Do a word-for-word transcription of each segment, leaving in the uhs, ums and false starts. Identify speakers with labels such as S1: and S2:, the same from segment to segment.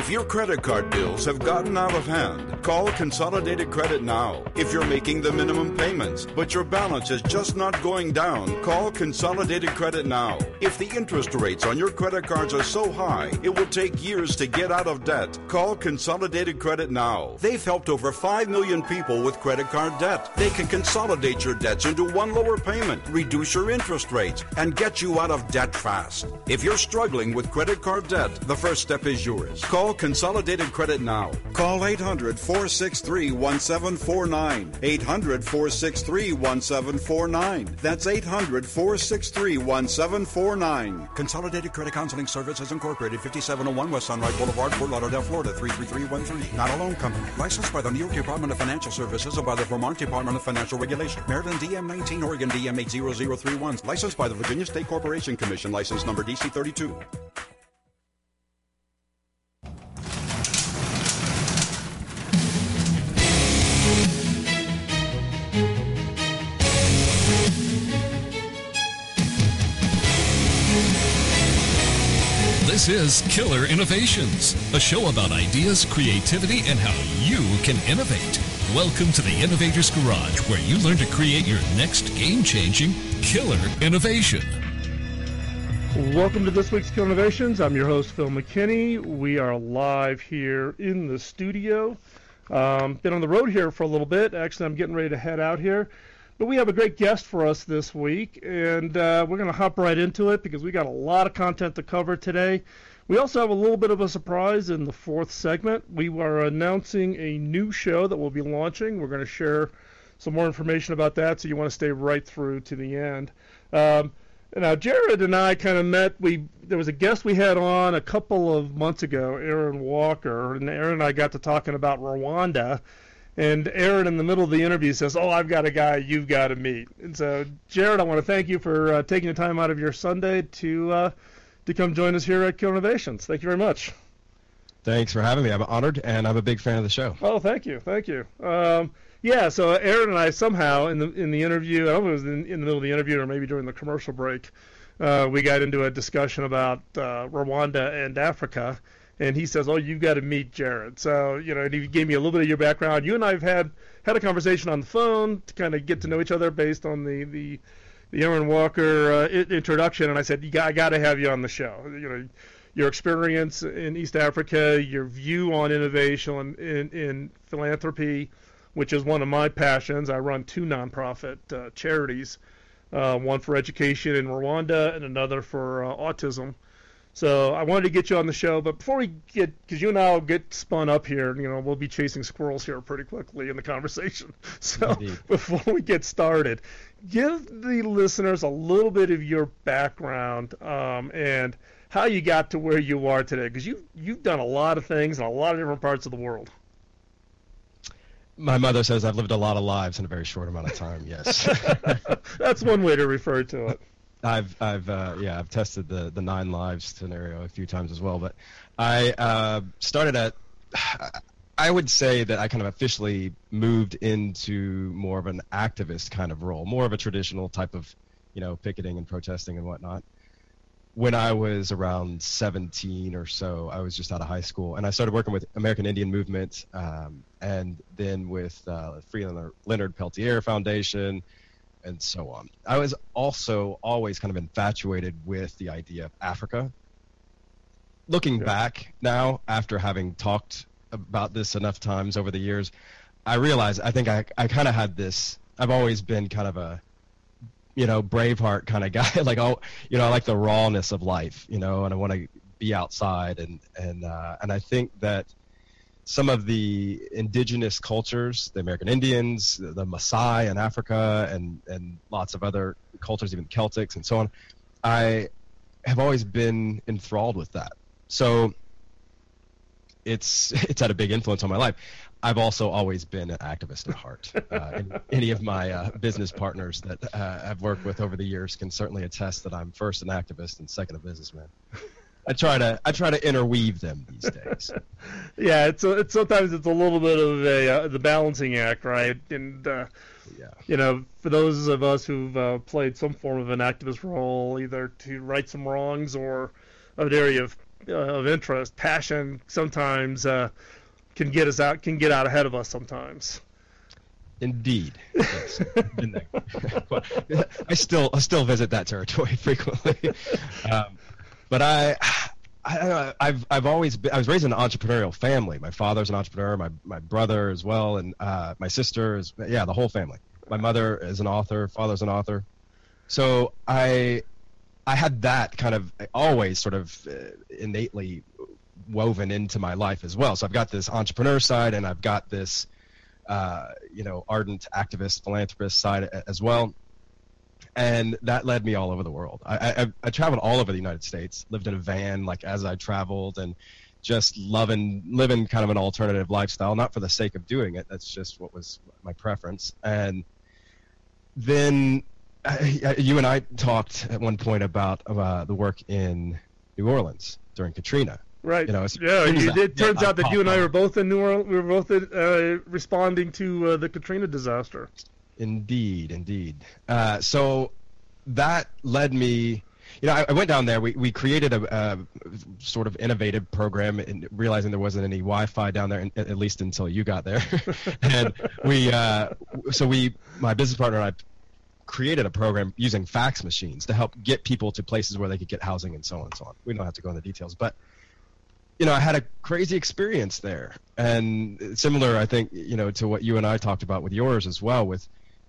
S1: If your credit card bills have gotten out of hand, call Consolidated Credit now. If you're making the minimum payments, but your balance is just not going down, call Consolidated Credit now. If the interest rates on your credit cards are so high, it will take years to get out of debt, call Consolidated Credit now. They've helped over five million people with credit card debt. They can consolidate your debts into one lower payment, reduce your interest rates, and get you out of debt fast. If you're struggling with credit card debt, the first step is yours. Call Consolidated Credit now. Call eight hundred, four six three, one seven four nine. eight hundred, four six three, one seven four nine. That's eight hundred, four six three, one seven four nine. Consolidated Credit Counseling Services Incorporated, fifty-seven oh one West Sunrise Boulevard, Fort Lauderdale, Florida, three three three one three. Not a loan company. Licensed by the New York Department of Financial Services and by the Vermont Department of Financial Regulation. Maryland D M nineteen, Oregon D M eight zero zero three one. Licensed by the Virginia State Corporation Commission. License number D C thirty-two.
S2: This is Killer Innovations, a show about ideas, creativity, and how you can innovate. Welcome to the Innovator's Garage, where you learn to create your next game-changing killer innovation.
S3: Welcome to this week's Killer Innovations. I'm your host, Phil McKinney. We are live here in the studio. Um, been on the road here for a little bit. Actually, I'm getting ready to head out here. But we have a great guest for us this week, and uh, we're going to hop right into it because we got a lot of content to cover today. We also have a little bit of a surprise in the fourth segment. We are announcing a new show that we'll be launching. We're going to share some more information about that, so you want to stay right through to the end. Um, now, Jared and I kind of met. We There was a guest we had on a couple of months ago, Aaron Walker, and Aaron and I got to talking about Rwanda. And Aaron, in the middle of the interview, says, oh, I've got a guy you've got to meet. And so, Jared, I want to thank you for uh, taking the time out of your Sunday to uh, to come join us here at Killer Innovations. Thank you very much.
S4: Thanks for having me. I'm honored, and I'm a big fan of the show.
S3: Oh, thank you. Thank you. Um, yeah, so Aaron and I somehow, in the in the interview, I don't know if it was in, in the middle of the interview or maybe during the commercial break, uh, we got into a discussion about uh, Rwanda and Africa. And he says, oh, you've got to meet Jared. So, you know, and he gave me a little bit of your background. You and I have had, had a conversation on the phone to kind of get to know each other based on the, the, the Aaron Walker uh, introduction. And I said, you got, I got to have you on the show. You know, your experience in East Africa, your view on innovation in, in philanthropy, which is one of my passions. I run two nonprofit uh, charities, uh, one for education in Rwanda and another for uh, autism. So I wanted to get you on the show, but before we get, because you and I will get spun up here, you know, we'll be chasing squirrels here pretty quickly in the conversation. So Indeed. Before we get started, give the listeners a little bit of your background um, and how you got to where you are today, because you, you've done a lot of things in a lot of different parts of the world.
S4: My mother says I've lived a lot of lives in a very short amount of time, yes.
S3: That's one way to refer to it.
S4: I've I've uh, yeah I've tested the the nine lives scenario a few times as well, but I uh, started at I would say that I kind of officially moved into more of an activist kind of role, more of a traditional type of, you know, picketing and protesting and whatnot. When I was around seventeen or so, I was just out of high school, and I started working with American Indian Movement, um, and then with uh, Free Leonard Peltier Foundation, and so on. I was also always kind of infatuated with the idea of Africa. Looking yeah. back now, after having talked about this enough times over the years, I realize I think I, I kind of had this, I've always been kind of a, you know, Braveheart kind of guy. Like, oh, you know, I like the rawness of life, you know, and I want to be outside. And, and, uh, and I think that some of the indigenous cultures, the American Indians, the, the Maasai in Africa, and, and lots of other cultures, even Celtics and so on, I have always been enthralled with that. So it's it's had a big influence on my life. I've also always been an activist at heart. Uh, and any of my uh, business partners that uh, I've worked with over the years can certainly attest that I'm first an activist and second a businessman. I try to I try to interweave them these days.
S3: Yeah, it's, a, it's sometimes it's a little bit of a uh, the balancing act, right? And uh, yeah, you know, for those of us who've uh, played some form of an activist role, either to right some wrongs or an area of uh, of interest, passion sometimes uh, can get us out, can get out ahead of us sometimes.
S4: Indeed, yes. Been there. But I still I still visit that territory frequently, um, but I. I, I've I've always been, I was raised in an entrepreneurial family. My father's an entrepreneur, my my brother as well, and uh, my sister is yeah the whole family. My mother is an author, father's an author, so I I had that kind of always sort of uh, innately woven into my life as well. So I've got this entrepreneur side, and I've got this uh, you know ardent activist philanthropist side as well. And that led me all over the world. I, I, I traveled all over the United States, lived in a van like as I traveled, and just loving living kind of an alternative lifestyle, not for the sake of doing it. That's just what was my preference. And then I, I, you and I talked at one point about uh, the work in New Orleans during Katrina.
S3: Right.
S4: You know,
S3: yeah, you did. It turns
S4: yeah,
S3: out that you and I were both in New Orleans. We were both uh, responding to uh, the Katrina disaster.
S4: Indeed, indeed. Uh, so that led me, you know, I, I went down there. We, we created a, a sort of innovative program, and realizing there wasn't any Wi-Fi down there, at least until you got there. And we, uh, so we, my business partner and I, created a program using fax machines to help get people to places where they could get housing and so on and so on. We don't have to go into details, but you know, I had a crazy experience there, and similar, I think, you know, to what you and I talked about with yours as well. With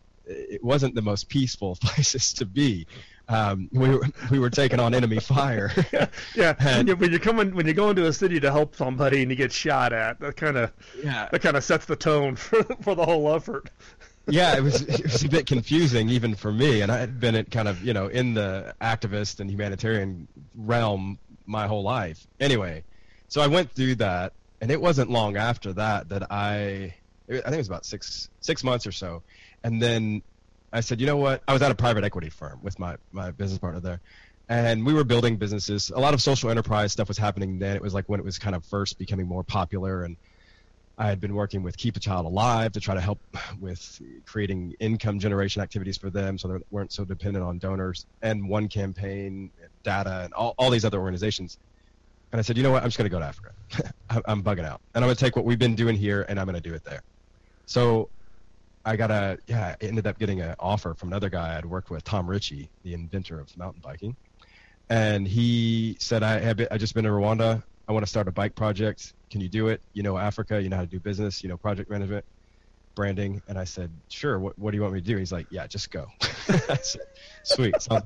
S4: it wasn't the most peaceful places to be. Um, we were we were taking on enemy fire.
S3: yeah, yeah. And, when you're coming when you go into a city to help somebody and you get shot at, that kind of
S4: yeah.
S3: that kind of sets the tone for for the whole effort.
S4: Yeah, it was it was a bit confusing even for me, and I had been at kind of you know in the activist and humanitarian realm my whole life. Anyway, so I went through that, and it wasn't long after that that I I think it was about six six months or so. And then I said, you know what? I was at a private equity firm with my, my business partner there. And we were building businesses. A lot of social enterprise stuff was happening then. It was like when it was kind of first becoming more popular. And I had been working with Keep a Child Alive to try to help with creating income generation activities for them so they weren't so dependent on donors. And One Campaign, Data, and all, all these other organizations. And I said, you know what? I'm just going to go to Africa. I'm bugging out. And I'm going to take what we've been doing here and I'm going to do it there. So I got a, yeah, I ended up getting an offer from another guy I'd worked with, Tom Ritchie, the inventor of mountain biking. And he said, I have I just been to Rwanda. I want to start a bike project. Can you do it? You know Africa, you know how to do business, you know project management, branding. And I said, sure, what, what do you want me to do? He's like, yeah, just go. I said, sweet. So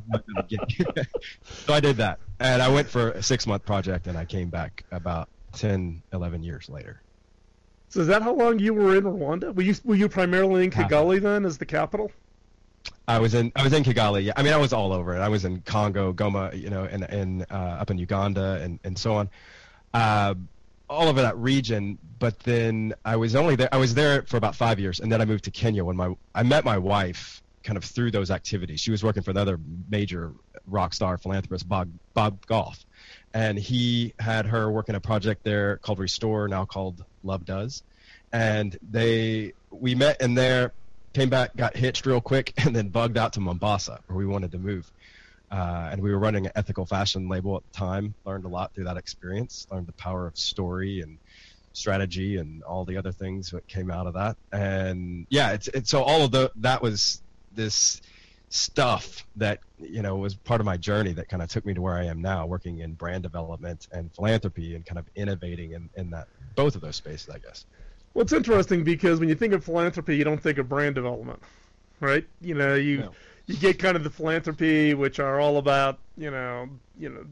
S4: I did that. And I went for a six-month project, and I came back about ten, eleven years later.
S3: So is that how long you were in Rwanda? Were you were you primarily in Kigali then, as the capital?
S4: I was in I was in Kigali. Yeah, I mean I was all over it. I was in Congo, Goma, you know, and and uh, up in Uganda and and so on, uh, all over that region. But then I was only there. I was there for about five years, and then I moved to Kenya when my I met my wife kind of through those activities. She was working for another major rock star philanthropist, Bob Bob Goff, and he had her working a project there called Restore, now called Love Does. And they, we met in there, came back, got hitched real quick, and then bugged out to Mombasa, where we wanted to move. Uh, and we were running an ethical fashion label at the time, learned a lot through that experience, learned the power of story and strategy and all the other things that came out of that. And yeah, it's, it's so all of the, that was this stuff that, you know, was part of my journey that kind of took me to where I am now, working in brand development and philanthropy and kind of innovating in, in that, both of those spaces, I guess.
S3: Well, it's interesting because when you think of philanthropy, you don't think of brand development, right? You know, you
S4: No.
S3: you get kind of the philanthropy, which are all about, you know, you know,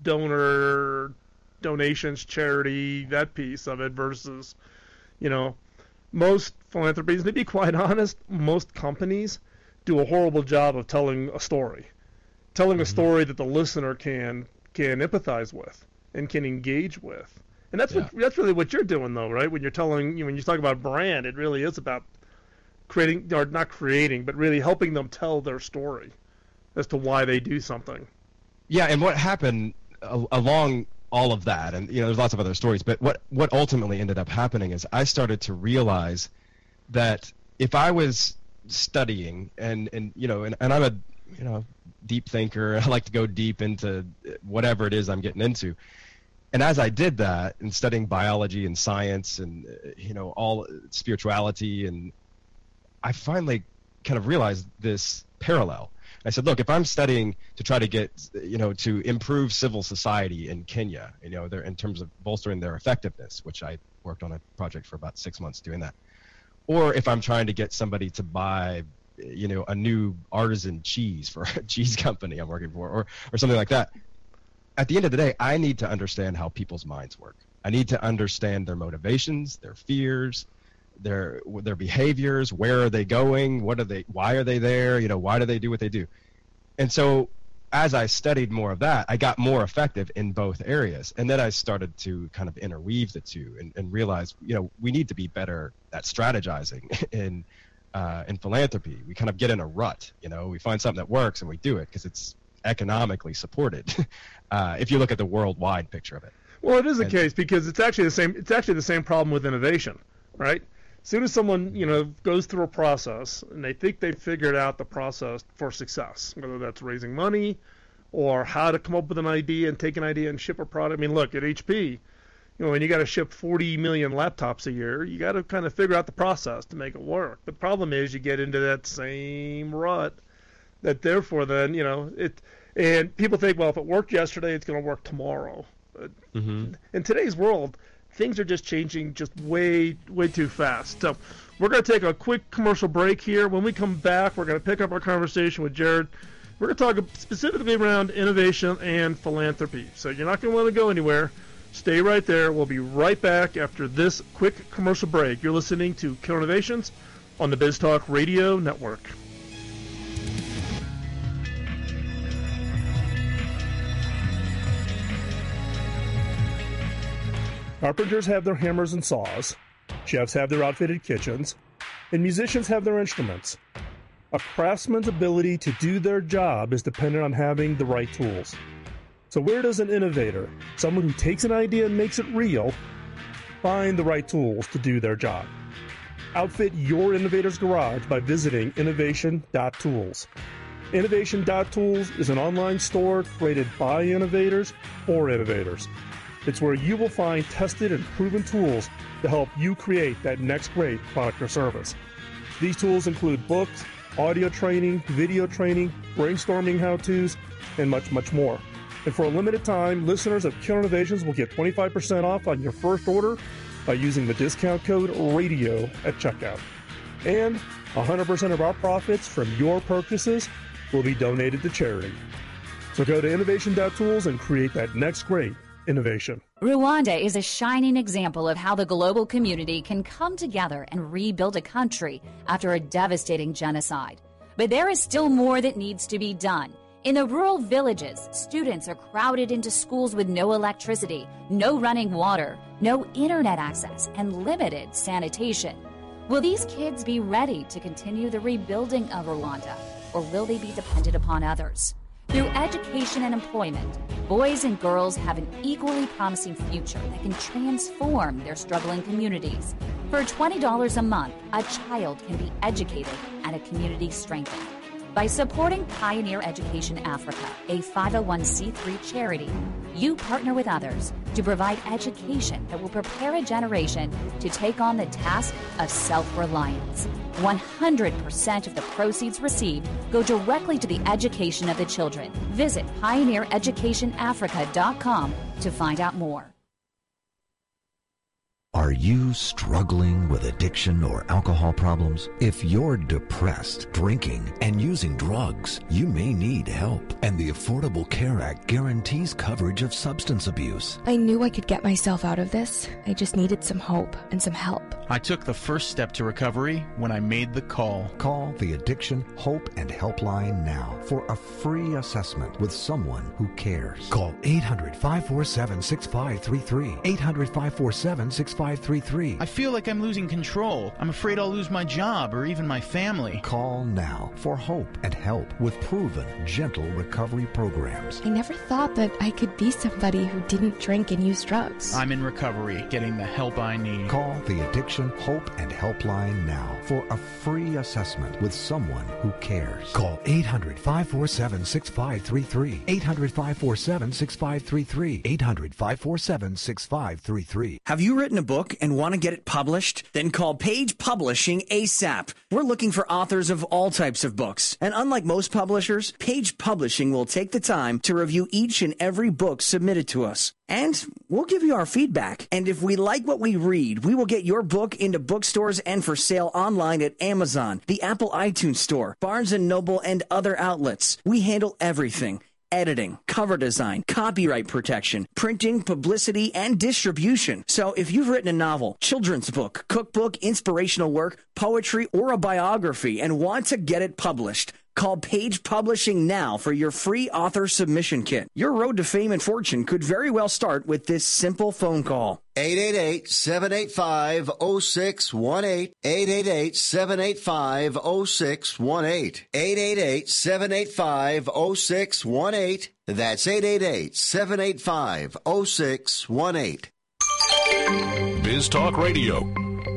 S3: donor donations, charity, that piece of it, versus, you know, most philanthropies, to be quite honest, most companies do a horrible job of telling a story, telling mm-hmm. a story that the listener can can empathize with and can engage with. And that's
S4: yeah.
S3: what that's really what you're doing, though, right? When you're telling, you know, when you talk about brand, it really is about creating, or not creating, but really helping them tell their story as to why they do something.
S4: Yeah, and what happened uh, along all of that, and you know, there's lots of other stories, but what what ultimately ended up happening is I started to realize that if I was studying, and and you know, and, and I'm a you know deep thinker, I like to go deep into whatever it is I'm getting into. And as I did that, and studying biology and science and, uh, you know, all spirituality, and I finally kind of realized this parallel. I said, look, if I'm studying to try to get, you know, to improve civil society in Kenya, you know, in terms of bolstering their effectiveness, which I worked on a project for about six months doing that, or if I'm trying to get somebody to buy, you know, a new artisan cheese for a cheese company I'm working for, or, or something like that, at the end of the day, I need to understand how people's minds work. I need to understand their motivations, their fears, their their behaviors, where are they going, what are they, why are they there, you know, why do they do what they do? And so as I studied more of that, I got more effective in both areas. And then I started to kind of interweave the two and, and realize, you know, we need to be better at strategizing in uh, in philanthropy. We kind of get in a rut, you know, we find something that works and we do it because it's economically supported. uh, if you look at the worldwide picture of it.
S3: Well, it is the
S4: and,
S3: case because it's actually the same. It's actually the same problem with innovation, right? As soon as someone, you know, goes through a process and they think they've figured out the process for success, whether that's raising money or how to come up with an idea and take an idea and ship a product. I mean, look, at H P, you know, when you got to ship forty million laptops a year, you got to kind of figure out the process to make it work. The problem is you get into that same rut that therefore then, you know, it, and people think, well, if it worked yesterday, it's going to work tomorrow. Mm-hmm. In today's world, things are just changing just way, way too fast. So we're going to take a quick commercial break here. When we come back, we're going to pick up our conversation with Jared. We're going to talk specifically around innovation and philanthropy. So you're not going to want to go anywhere. Stay right there. We'll be right back after this quick commercial break. You're listening to Killer Innovations on the BizTalk Radio Network. Carpenters have their hammers and saws, chefs have their outfitted kitchens, and musicians have their instruments. A craftsman's ability to do their job is dependent on having the right tools. So where does an innovator, someone who takes an idea and makes it real, find the right tools to do their job? Outfit your innovator's garage by visiting innovation dot tools. innovation dot tools is an online store created by innovators for innovators. It's where you will find tested and proven tools to help you create that next great product or service. These tools include books, audio training, video training, brainstorming how-tos, and much, much more. And for a limited time, listeners of Killer Innovations will get twenty-five percent off on your first order by using the discount code RADIO at checkout. And one hundred percent of our profits from your purchases will be donated to charity. So go to innovation dot tools and create that next great innovation.
S5: Rwanda is a shining example of how the global community can come together and rebuild a country after a devastating genocide. But there is still more that needs to be done. In the rural villages, students are crowded into schools with no electricity, no running water, no internet access, and limited sanitation. Will these kids be ready to continue the rebuilding of Rwanda, or will they be dependent upon others? Through education and employment, boys and girls have an equally promising future that can transform their struggling communities. For twenty dollars a month, a child can be educated and a community strengthened. By supporting Pioneer Education Africa, a five oh one c three charity, you partner with others to provide education that will prepare a generation to take on the task of self-reliance. one hundred percent of the proceeds received go directly to the education of the children. Visit pioneer education africa dot com to find out more.
S6: Are you struggling with addiction or alcohol problems? If you're depressed, drinking, and using drugs, you may need help. And the Affordable Care Act guarantees coverage of substance abuse.
S7: I knew I could get myself out of this. I just needed some hope and some help.
S8: I took the first step to recovery when I made the call.
S6: Call the Addiction, Hope, and Helpline now for a free assessment with someone who cares. Call eight hundred, five four seven, six five three three, eight hundred, five four seven, six five three three. five three three.
S8: I feel like I'm losing control. I'm afraid I'll lose my job or even my family.
S6: Call now for hope and help with proven, gentle recovery programs.
S7: I never thought that I could be somebody who didn't drink and use drugs.
S8: I'm in recovery, getting the help I need.
S6: Call the Addiction Hope and Helpline now for a free assessment with someone who cares. Call eight hundred, five four seven, six five three three. eight hundred, five four seven, six five three three. eight hundred, five four seven, six five three three.
S9: Have you written a book and want to get it published? Then call Page Publishing ASAP. We're looking for authors of all types of books. And unlike most publishers, Page Publishing will take the time to review each and every book submitted to us. And we'll give you our feedback. And if we like what we read, we will get your book into bookstores and for sale online at Amazon, the Apple iTunes Store, Barnes and Noble, and other outlets. We handle everything. Editing, cover design, copyright protection, printing, publicity, and distribution. So if you've written a novel, children's book, cookbook, inspirational work, poetry, or a biography and want to get it published, call Page Publishing now for your free author submission kit. Your road to fame and fortune could very well start with this simple phone call.
S10: eight eight eight, seven eight five, zero six one eight. eight eight eight, seven eight five, zero six one eight. eight eight eight, seven eight five, zero six one eight. That's eight eight eight, seven eight five, zero six one eight.
S2: Biz Talk Radio.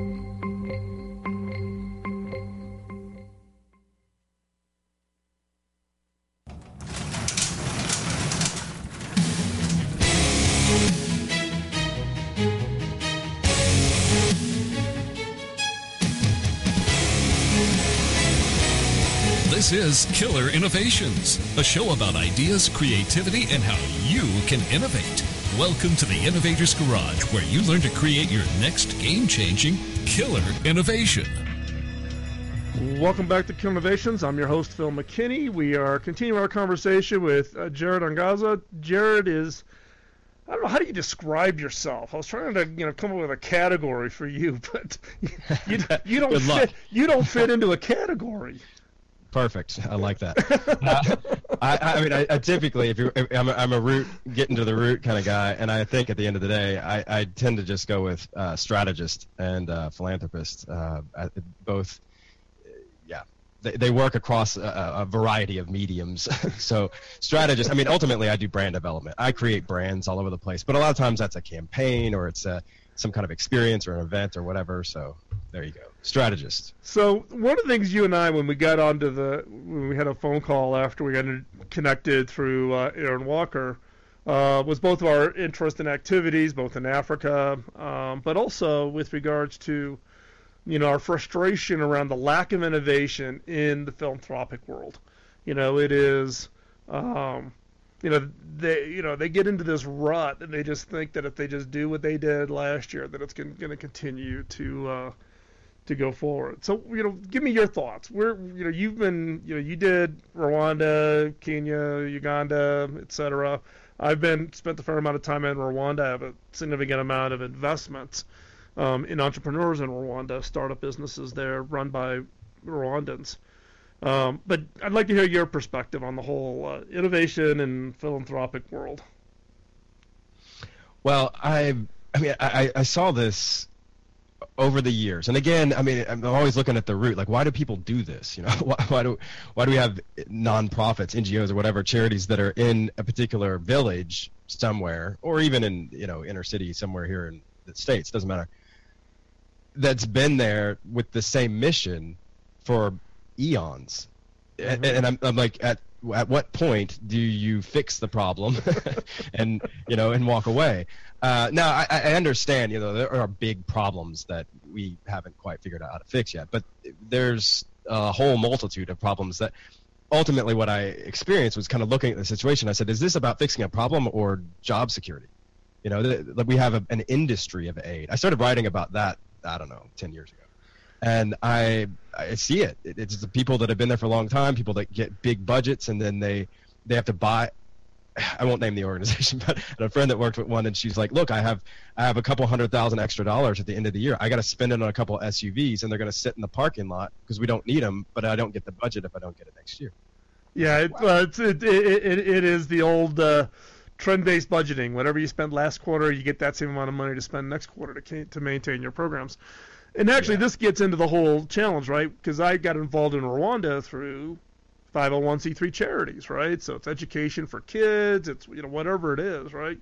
S2: This is Killer Innovations, a show about ideas, creativity, and how you can innovate. Welcome to the Innovator's Garage, where you learn to create your next game-changing killer innovation.
S3: Welcome back to Killer Innovations. I'm your host, Phil McKinney. We are continuing our conversation with uh, Jared Angaza. Jared is, I don't know, how do you describe yourself? I was trying to, you know, come up with a category for you, but you, you, you don't fit. You don't fit into a category.
S4: Perfect. I like that. uh, I, I mean, I, I typically, if you, if I'm, a, I'm a root, getting to the root kind of guy, and I think at the end of the day, I, I tend to just go with uh, strategist and uh, philanthropist. Uh, both, yeah, they, they work across a, a variety of mediums. So, strategist. I mean, ultimately, I do brand development. I create brands all over the place, but a lot of times that's a campaign or it's a, some kind of experience or an event or whatever. So, there you go. Strategist.
S3: So one of the things you and I, when we got onto the, when we had a phone call after we got connected through uh, Aaron Walker, uh, was both of our interest in activities, both in Africa, um, but also with regards to, you know, our frustration around the lack of innovation in the philanthropic world. You know, it is, um, you know, they, you know, they get into this rut and they just think that if they just do what they did last year, that it's going to continue to. Uh, to go forward. So, you know, give me your thoughts. We're, you know, you've been, you know, you did Rwanda, Kenya, Uganda, et cetera. I've been, spent a fair amount of time in Rwanda. I have a significant amount of investments um, in entrepreneurs in Rwanda, startup businesses there run by Rwandans. Um, but I'd like to hear your perspective on the whole uh, innovation and philanthropic world.
S4: Well, I, I mean, I, I saw this over the years, and again, I mean, I'm always looking at the root. Like, why do people do this? You know, why, why do why do we have nonprofits, N G Os, or whatever charities that are in a particular village somewhere, or even in, you know, inner city somewhere here in the States? Doesn't matter. That's been there with the same mission for eons, mm-hmm. and, and I'm, I'm like, at at what point do you fix the problem and, you know, and walk away? Uh, now, I, I understand, you know, there are big problems that we haven't quite figured out how to fix yet, but there's a whole multitude of problems that ultimately what I experienced was kind of looking at the situation. I said, is this about fixing a problem or job security? You know, that we have a, an industry of aid. I started writing about that, I don't know, ten years ago. And I I see it. It's the people that have been there for a long time, people that get big budgets, and then they they have to buy. I won't name the organization, but I had a friend that worked with one, and she's like, "Look, I have I have a couple hundred thousand extra dollars at the end of the year. I got to spend it on a couple S U Vs, and they're going to sit in the parking lot because we don't need them. But I don't get the budget if I don't get it next year."
S3: Yeah, it, uh, it's, it, it it it is the old uh, trend-based budgeting. Whatever you spend last quarter, you get that same amount of money to spend next quarter to to maintain your programs. And actually, yeah. this gets into the whole challenge, right? Because I got involved in Rwanda through five oh one c three charities, right? So it's education for kids, it's you know whatever it is, right?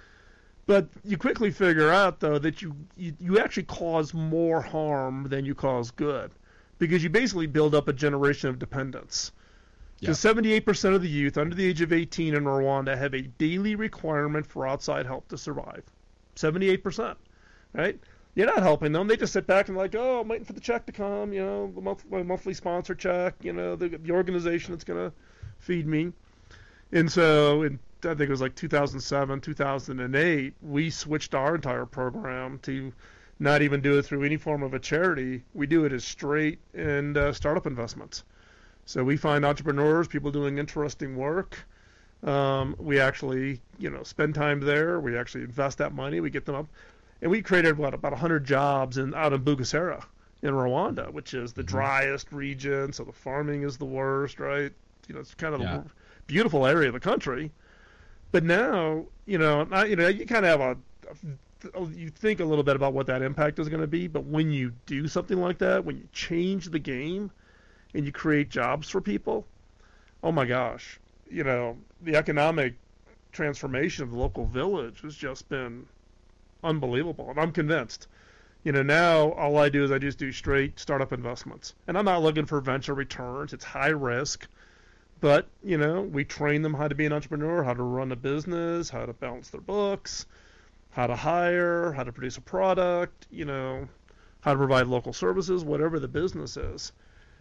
S3: But you quickly figure out though that you you, you actually cause more harm than you cause good, because you basically build up a generation of dependence. Because yeah. seventy-eight percent of the youth under the age of eighteen in Rwanda have a daily requirement for outside help to survive. seventy-eight percent, right? You're not helping them. They just sit back and like, oh, I'm waiting for the check to come, you know, the month, my monthly sponsor check, you know, the, the organization that's going to feed me. And so in, I think it was like two thousand seven, two thousand eight, we switched our entire program to not even do it through any form of a charity. We do it as straight and uh, startup investments. So we find entrepreneurs, people doing interesting work. Um, we actually, you know, spend time there. We actually invest that money. We get them up. And we created, what, about one hundred jobs in out of Bugesera in Rwanda, which is the driest region, so the farming is the worst, right? You know, it's kind of yeah. a beautiful area of the country. But now, you know, I, you know, you kind of have a, a, you think a little bit about what that impact is going to be, but when you do something like that, when you change the game and you create jobs for people, oh my gosh, you know, the economic transformation of the local village has just been unbelievable, and I'm convinced. You know, now all I do is I just do straight startup investments, and I'm not looking for venture returns. It's high risk, but you know, we train them how to be an entrepreneur, how to run a business, how to balance their books, how to hire, how to produce a product, you know, how to provide local services, whatever the business is.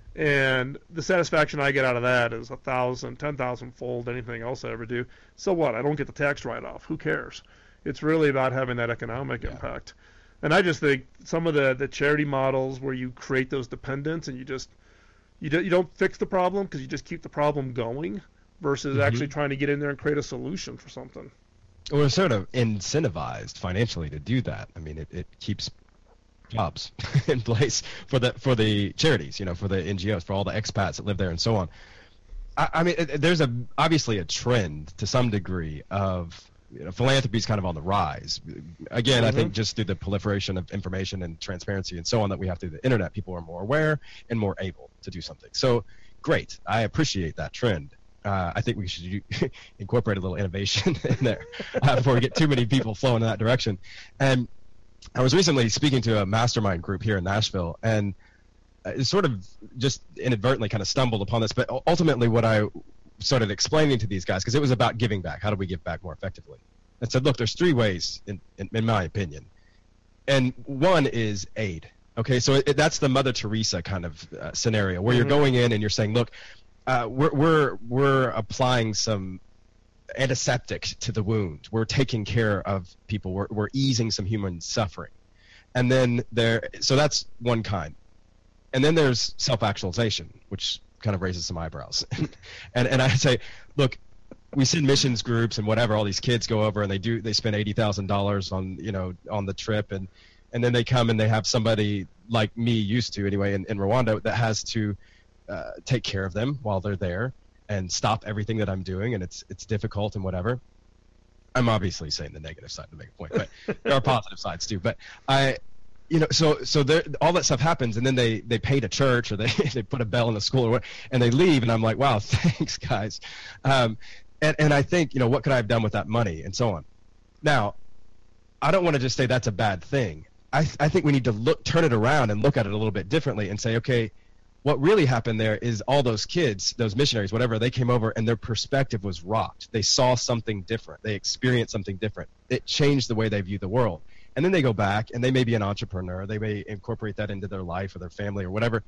S3: And the satisfaction I get out of that is a thousand, ten thousand fold anything else I ever do. So what? I don't get the tax write-off. Who cares? It's really about having that economic yeah. impact. And I just think some of the, the charity models where you create those dependents and you just you don't you don't fix the problem because you just keep the problem going versus mm-hmm. actually trying to get in there and create a solution for something.
S4: We're sort of incentivized financially to do that. I mean, it, it keeps jobs in place for the for the charities, you know, for the N G Os, for all the expats that live there and so on. I, I mean, it, there's a obviously a trend to some degree of You know, philanthropy is kind of on the rise. Again, mm-hmm. I think just through the proliferation of information and transparency and so on that we have through the internet, people are more aware and more able to do something. So, great. I appreciate that trend. Uh, I think we should incorporate a little innovation in there uh, before we get too many people flowing in that direction. And I was recently speaking to a mastermind group here in Nashville, and it sort of just inadvertently kind of stumbled upon this. But ultimately, what I started explaining to these guys, because it was about giving back. How do we give back more effectively? And said, look, there's three ways, in, in, in my opinion. And one is aid. Okay, so it, that's the Mother Teresa kind of uh, scenario where mm-hmm. you're going in and you're saying, look, uh, we're, we're, we're applying some antiseptic to the wound. We're taking care of people. We're, we're easing some human suffering. And then there, so that's one kind. And then there's self-actualization, which kind of raises some eyebrows. and and I say, look, we send missions groups and whatever, all these kids go over and they do they spend eighty thousand dollars on, you know, on the trip, and and then they come and they have somebody like me used to anyway in, in Rwanda that has to uh, take care of them while they're there and stop everything that I'm doing, and it's it's difficult and whatever. I'm obviously saying the negative side to make a point, but there are positive sides too. But I You know, so so there, all that stuff happens, and then they, they paint a church or they, they put a bell in a school or what, and they leave, and I'm like, wow, thanks, guys. Um, and, and I think, you know, what could I have done with that money and so on. Now, I don't want to just say that's a bad thing. I I think we need to look, turn it around and look at it a little bit differently and say, okay, what really happened there is all those kids, those missionaries, whatever, they came over and their perspective was rocked. They saw something different. They experienced something different. It changed the way they view the world. And then they go back, and they may be an entrepreneur. They may incorporate that into their life or their family or whatever.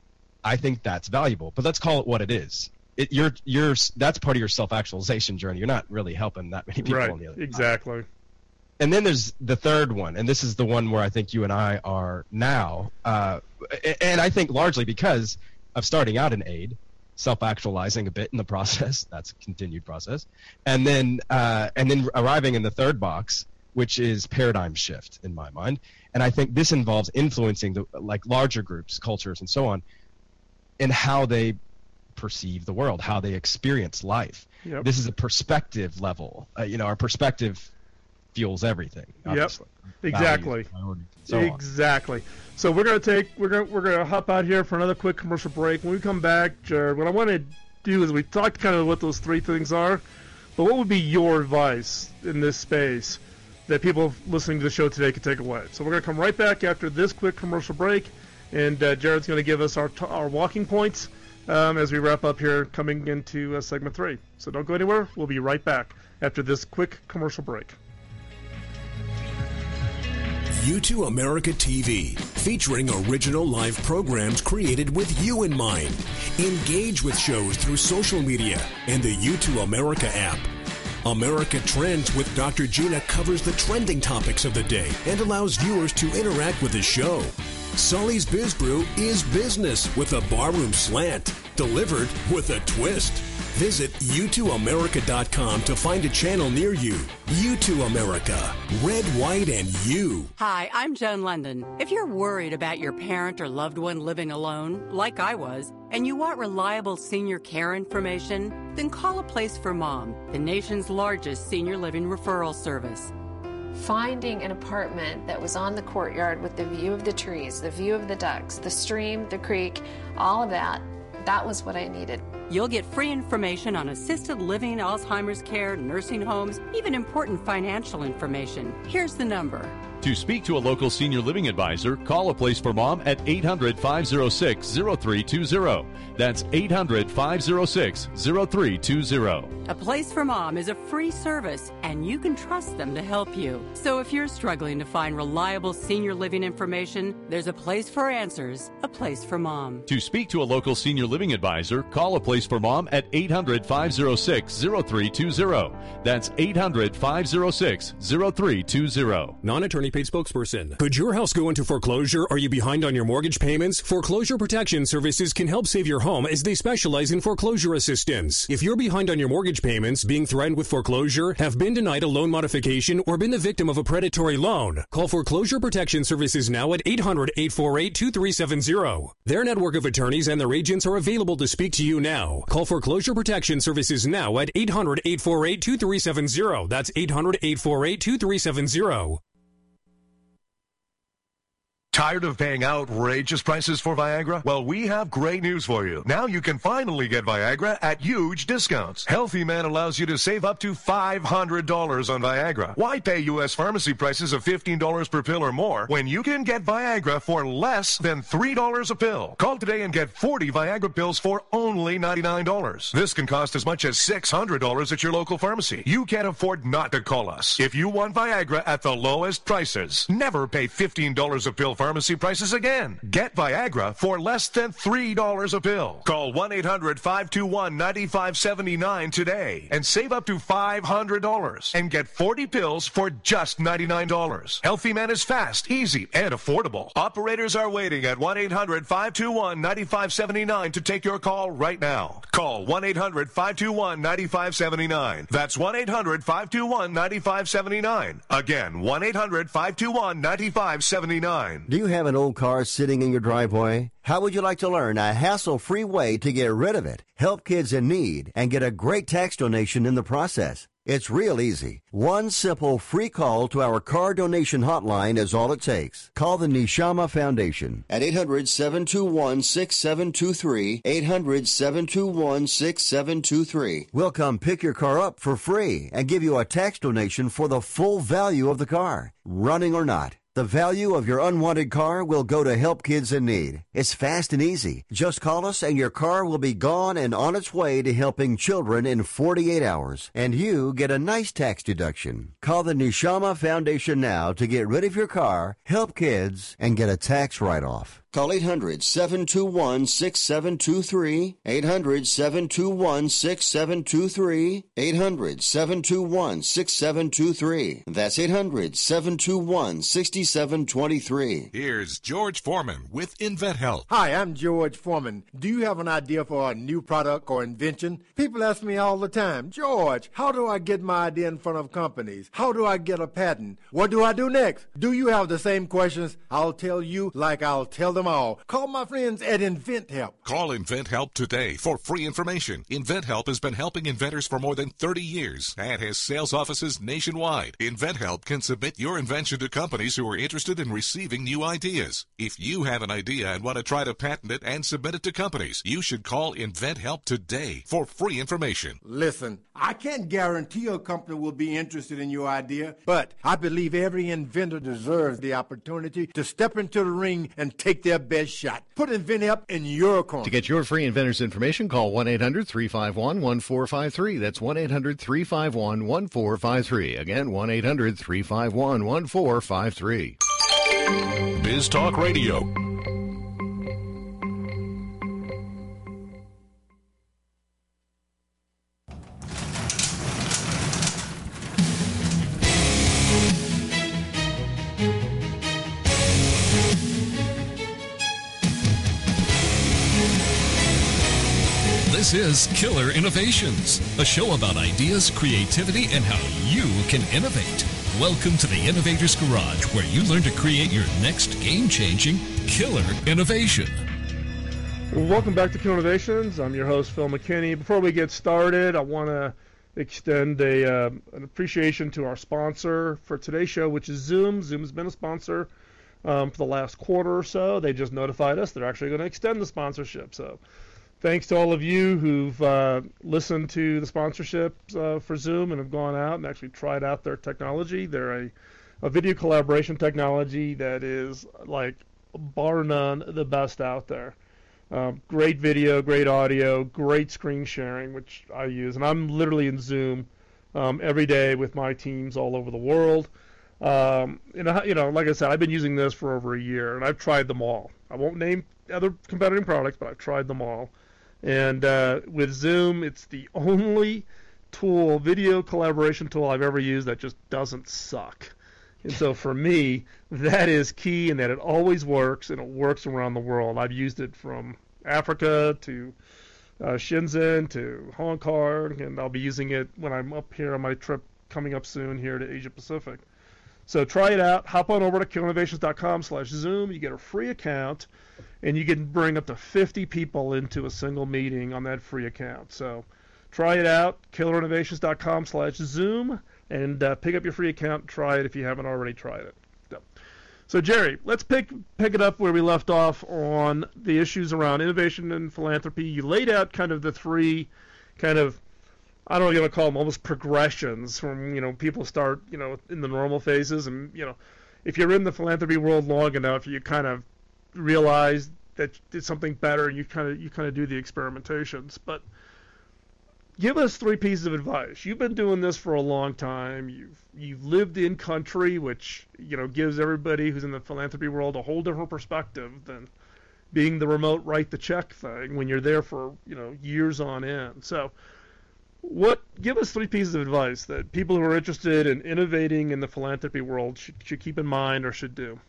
S4: I think that's valuable. But let's call it what it is. It, you're, you're, that's part of your self-actualization journey. You're not really helping that many people
S3: right,
S4: on the other
S3: exactly.
S4: side. And then there's the third one, and this is the one where I think you and I are now. Uh, and I think largely because of starting out in aid, self-actualizing a bit in the process. That's a continued process. And then, uh, and then arriving in the third box, which is paradigm shift in my mind. And I think this involves influencing the like larger groups, cultures, and so on, in how they perceive the world, how they experience life.
S3: Yep.
S4: This is a perspective level. Uh, you know, our perspective fuels everything. Obviously.
S3: Yep. Exactly.
S4: Values, so
S3: exactly. On. So we're gonna take we're gonna we're gonna hop out here for another quick commercial break. When we come back, Jared, what I want to do is we talked kind of what those three things are, but what would be your advice in this space that people listening to the show today could take away? So we're gonna come right back after this quick commercial break, and uh, Jared's gonna give us our t- our walking points um, as we wrap up here, coming into uh, segment three. So don't go anywhere. We'll be right back after this quick commercial break.
S11: U two America T V, featuring original live programs created with you in mind. Engage with shows through social media and the U two America app. America Trends with Doctor Gina covers the trending topics of the day and allows viewers to interact with the show. Sully's Biz Brew is business with a barroom slant, delivered with a twist. Visit U two America dot com to find a channel near you. U two America. Red, white, and you.
S12: Hi, I'm Joan London. If you're worried about your parent or loved one living alone, like I was, and you want reliable senior care information, then call A Place for Mom, the nation's largest senior living referral service.
S13: Finding an apartment that was on the courtyard with the view of the trees, the view of the ducks, the stream, the creek, all of that, that was what I needed.
S12: You'll get free information on assisted living, Alzheimer's care, nursing homes, even important financial information. Here's the number.
S14: To speak to a local senior living advisor, call A Place for Mom at eight hundred, five oh six, oh three two oh. That's eight hundred, five oh six, oh three two oh.
S12: A Place for Mom is a free service, and you can trust them to help you. So if you're struggling to find reliable senior living information, there's a place for answers, A Place for Mom.
S14: To speak to a local senior living advisor, call A Place for Mom at eight hundred, five oh six, oh three two oh. That's eight hundred, five oh six, oh three two oh.
S15: Non-attorney paid spokesperson. Could your house go into foreclosure? Are you behind on your mortgage payments? Foreclosure Protection Services can help save your home as they specialize in foreclosure assistance. If you're behind on your mortgage payments, being threatened with foreclosure, have been denied a loan modification, or been the victim of a predatory loan, call Foreclosure Protection Services now at eight hundred, eight four eight, two three seven zero. Their network of attorneys and their agents are available to speak to you now. Call Foreclosure Protection Services now at eight hundred, eight four eight, two three seven zero. That's eight hundred, eight four eight, two three seven zero.
S16: Tired of paying outrageous prices for Viagra? Well, we have great news for you. Now you can finally get Viagra at huge discounts. Healthy Man allows you to save up to five hundred dollars on Viagra. Why pay U S pharmacy prices of fifteen dollars per pill or more when you can get Viagra for less than three dollars a pill? Call today and get forty Viagra pills for only ninety-nine dollars. This can cost as much as six hundred dollars at your local pharmacy. You can't afford not to call us. If you want Viagra at the lowest prices, never pay fifteen dollars a pill pharmacy prices again. Get Viagra for less than three dollars a pill. Call one eight hundred, five two one, nine five seven nine today and save up to five hundred dollars and get forty pills for just ninety-nine dollars. Healthy Man is fast, easy, and affordable. Operators are waiting at one eight hundred, five two one, nine five seven nine to take your call right now. Call one eight hundred, five two one, nine five seven nine. That's one eight hundred, five two one, nine five seven nine. Again, one eight hundred, five two one, nine five seven nine.
S10: Do you have an old car sitting in your driveway? How would you like to learn a hassle-free way to get rid of it, help kids in need, and get a great tax donation in the process? It's real easy. One simple free call to our car donation hotline is all it takes. Call the Neshama Foundation at eight hundred, seven two one, six seven two three, eight hundred, seven two one, six seven two three. We'll come pick your car up for free and give you a tax donation for the full value of the car, running or not. The value of your unwanted car will go to help kids in need. It's fast and easy. Just call us and your car will be gone and on its way to helping children in forty-eight hours. And you get a nice tax deduction. Call the Neshama Foundation now to get rid of your car, help kids, and get a tax write-off. Call eight hundred, seven two one, six seven two three, eight hundred, seven two one, six seven two three, eight hundred, seven two one, six seven two three. That's eight hundred, seven two one, six seven two three.
S17: Here's George Foreman with InventHelp.
S18: Hi, I'm George Foreman. Do you have an idea for a new product or invention? People ask me all the time, George, how do I get my idea in front of companies? How do I get a patent? What do I do next? Do you have the same questions? I'll tell you like I'll tell them them all. Call my friends at InventHelp.
S17: Call InventHelp today for free information. InventHelp has been helping inventors for more than thirty years and has sales offices nationwide. InventHelp can submit your invention to companies who are interested in receiving new ideas. If you have an idea and want to try to patent it and submit it to companies, you should call InventHelp today for free information.
S18: Listen, I can't guarantee a company will be interested in your idea, but I believe every inventor deserves the opportunity to step into the ring and take their best shot. Put InventHelp in your corner.
S19: To get your free inventor's information, call one eight hundred three five one one four five three. That's one eight hundred three five one one four five three. Again, one eight hundred three five one one four five three.
S17: Biz Talk Radio.
S2: This is Killer Innovations, a show about ideas, creativity, and how you can innovate. Welcome to the Innovator's Garage, where you learn to create your next game-changing killer innovation.
S3: Well, welcome back to Killer Innovations. I'm your host, Phil McKinney. Before we get started, I want to extend a uh, an appreciation to our sponsor for today's show, which is Zoom. Zoom has been a sponsor um, for the last quarter or so. They just notified us they're actually going to extend the sponsorship. So thanks to all of you who've uh, listened to the sponsorship uh, for Zoom and have gone out and actually tried out their technology. They're a, a video collaboration technology that is, like, bar none, the best out there. Um, great video, great audio, great screen sharing, which I use. And I'm literally in Zoom um, every day with my teams all over the world. Um, and, I, you know, like I said, I've been using this for over a year, and I've tried them all. I won't name other competitive products, but I've tried them all. And uh, with Zoom, it's the only tool, video collaboration tool I've ever used that just doesn't suck. And so for me, that is key, and that it always works, and it works around the world. I've used it from Africa to uh, Shenzhen to Hong Kong, and I'll be using it when I'm up here on my trip coming up soon here to Asia Pacific. So try it out. Hop on over to killer innovations dot com slash Zoom. You get a free account, and you can bring up to fifty people into a single meeting on that free account. So try it out, killer innovations dot com slash Zoom, and uh, pick up your free account and try it if you haven't already tried it. So, so Jerry, let's pick pick it up where we left off on the issues around innovation and philanthropy. You laid out kind of the three kind of, I don't know if you want to call them almost progressions from, you know, people start, you know, in the normal phases. And, you know, if you're in the philanthropy world long enough, you kind of realize that it's something better, and you kind of you kind of do the experimentations. But give us three pieces of advice. You've been doing this for a long time. You've you've lived in country, which, you know, gives everybody who's in the philanthropy world a whole different perspective than being the remote write the check thing when you're there for, you know, years on end. So what give us three pieces of advice that people who are interested in innovating in the philanthropy world should, should keep in mind or should do.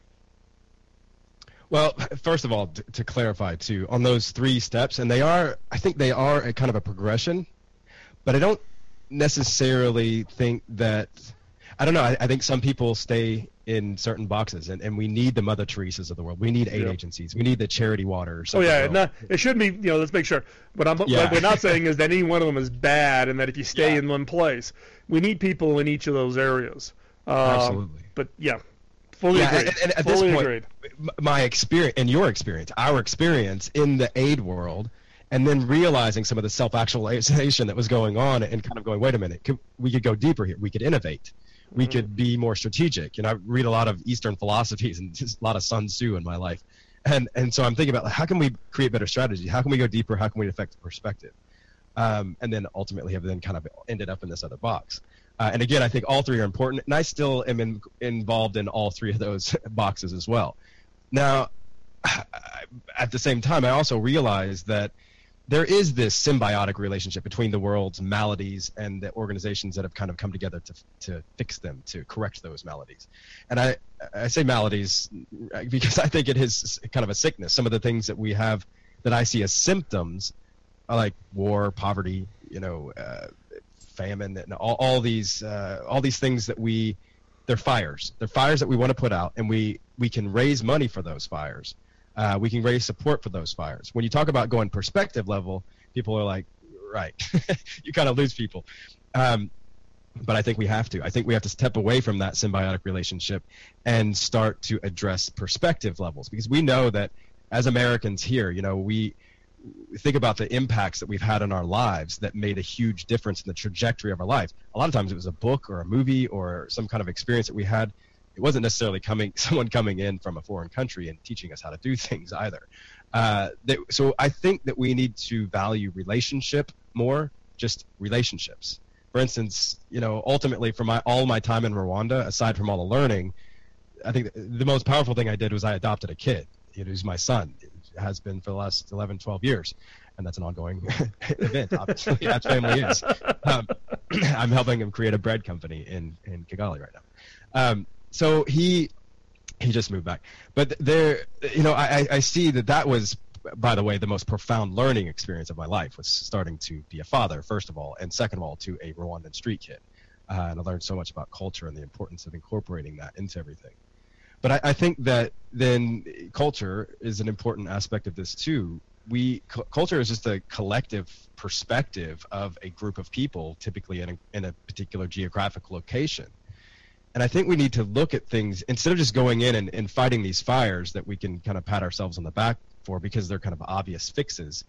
S4: Well, first of all, to, to clarify, too, on those three steps, and they are, I think they are a kind of a progression, but I don't necessarily think that, I don't know, I, I think some people stay in certain boxes, and, and we need the Mother Teresa's of the world. We need aid
S3: Yeah.
S4: agencies. We need the Charity Waters.
S3: Oh, yeah, not, it shouldn't be, you know, let's make sure. What, I'm,
S4: Yeah.
S3: what we're not saying is that any one of them is bad and that if you stay in one place, we need people in each of those areas. Um,
S4: Absolutely.
S3: But, yeah, fully
S4: Yeah,
S3: agreed.
S4: and, and at
S3: fully
S4: this point,
S3: agreed.
S4: m- my experience, and your experience, our experience in the aid world, and then realizing some of the self-actualization that was going on and kind of going, wait a minute, could, we could go deeper here. We could innovate. We
S3: Mm-hmm.
S4: could be more strategic. You know, I read a lot of Eastern philosophies and just a lot of Sun Tzu in my life. And and so I'm thinking about, like, how can we create better strategy? How can we go deeper? How can we affect the perspective? Um, and then ultimately have then kind of ended up in this other box. Uh, and again, I think all three are important, and I still am in, involved in all three of those boxes as well. Now, at the same time, I also realize that there is this symbiotic relationship between the world's maladies and the organizations that have kind of come together to to fix them, to correct those maladies. And I, I say maladies because I think it is kind of a sickness. Some of the things that we have that I see as symptoms are like war, poverty, you know, uh, famine, and all, all these uh, all these things that we, they're fires. They're fires that we want to put out, and we, we can raise money for those fires. Uh, we can raise support for those fires. When you talk about going perspective level, people are like, right, you kind of lose people. Um, but I think we have to. I think we have to step away from that symbiotic relationship and start to address perspective levels, because we know that as Americans here, you know, we think about the impacts that we've had in our lives that made a huge difference in the trajectory of our lives. A lot of times it was a book or a movie or some kind of experience that we had. It wasn't necessarily coming, someone coming in from a foreign country and teaching us how to do things either. Uh, that, so I think that we need to value relationship more, just relationships. For instance, you know, ultimately for my all my time in Rwanda, aside from all the learning, I think the most powerful thing I did was I adopted a kid. It was my son. It has been for the last eleven, twelve years. And that's an ongoing event, obviously. That family is. Um, I'm helping him create a bread company in, in Kigali right now. Um, so he he just moved back. But there, you know, I, I see that that was, by the way, the most profound learning experience of my life was starting to be a father, first of all, and second of all, to a Rwandan street kid. Uh, and I learned so much about culture and the importance of incorporating that into everything. But I, I think that then culture is an important aspect of this too. We cu- culture is just a collective perspective of a group of people, typically in a, in a particular geographic location. And I think we need to look at things instead of just going in and, and fighting these fires that we can kind of pat ourselves on the back for because they're kind of obvious fixes,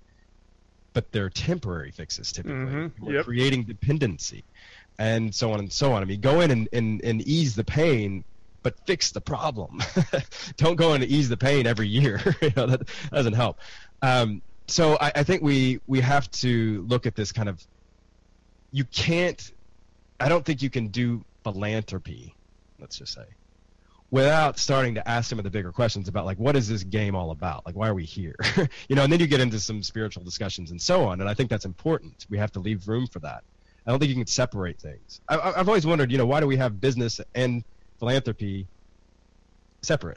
S4: but they're temporary fixes typically.
S3: Mm-hmm.
S4: We're
S3: Yep.
S4: creating dependency and so on and so on. I mean, go in and, and, and ease the pain, but fix the problem. Don't go in and ease the pain every year. You know, that doesn't help. Um, so I, I think we, we have to look at this kind of, you can't, I don't think you can do philanthropy, let's just say, without starting to ask some of the bigger questions about, like, what is this game all about? Like, why are we here? You know, and then you get into some spiritual discussions and so on, and I think that's important. We have to leave room for that. I don't think you can separate things. I, I've always wondered, you know, why do we have business and philanthropy separate?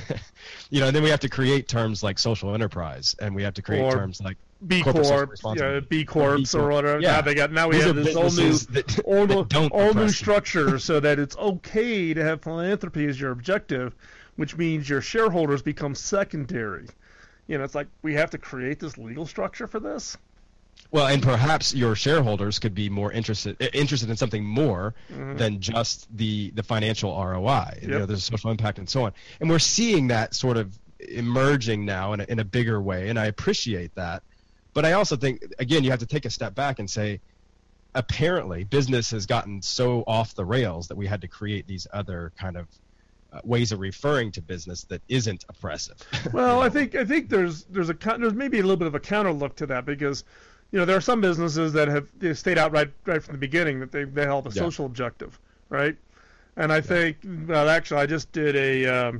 S4: You know, and then we have to create terms like social enterprise, and we have to create
S3: Or
S4: terms like
S3: B
S4: corporate social
S3: Corp, yeah,
S4: responsibility.
S3: B Corps
S4: B Corp.
S3: or whatever.
S4: Yeah.
S3: Now they got now we
S4: These
S3: have
S4: are
S3: this all new
S4: businesses that-
S3: all,
S4: that
S3: new-
S4: don't
S3: all new
S4: oppress you.
S3: structure so that it's okay to have philanthropy as your objective, which means your shareholders become secondary. You know, it's like we have to create this legal structure for this.
S4: Well, and perhaps your shareholders could be more interested interested in something more
S3: Mhm.
S4: than just the, the financial R O I. You
S3: Yep.
S4: know, there's social impact and so on. And we're seeing that sort of emerging now in a, in a bigger way, and I appreciate that. But I also think, again, you have to take a step back and say, apparently business has gotten so off the rails that we had to create these other kind of uh, ways of referring to business that isn't oppressive.
S3: Well, I think I think there's there's a con- there's maybe a little bit of a counter look to that because, you know, there are some businesses that have they've stayed out right right from the beginning that they they held a
S4: Yeah.
S3: social objective, right? And I think well, actually, I just did a um,